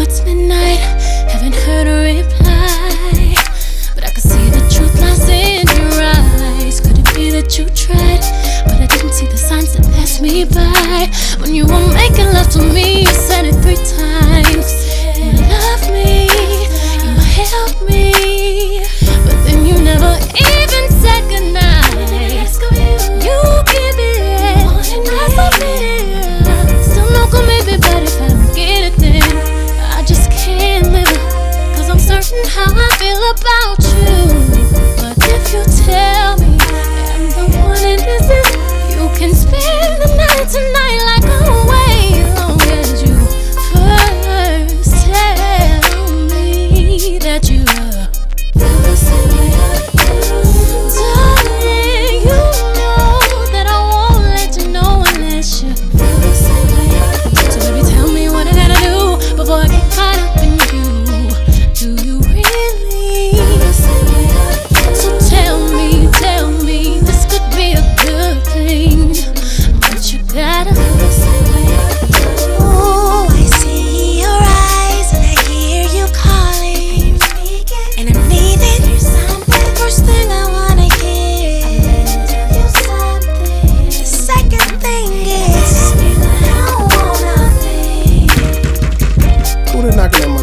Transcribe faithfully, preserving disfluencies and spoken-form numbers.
it's midnight, haven't heard a reply, but I can see the truth lies in your eyes. Could it be that you tried, but I didn't see the signs that passed me by? When you were making love to me, you said it three times. You love me, you help me, but then you never even said goodnight. You give it, and I submit. Still no good, maybe, but if I don't get it, then I just can't live it, cause I'm certain how I feel about you. But if you tell me I'm the one and this is, you can spend the night tonight like always, as long as you first tell me that you feel the same way I do. Darling, you know that I won't let you know unless you feel the same way I do. So baby, tell me what I gotta do before I get caught up in you. Do you really feel the same way I do? So tell me, tell me, this could be a good thing, but you gotta feel the same way I do. Oh, I see your eyes and I hear you calling, and I'm needing you something. First thing I wanna hear, I'm gonna tell you something. The second thing is, I don't want nothing. Who the knocking at my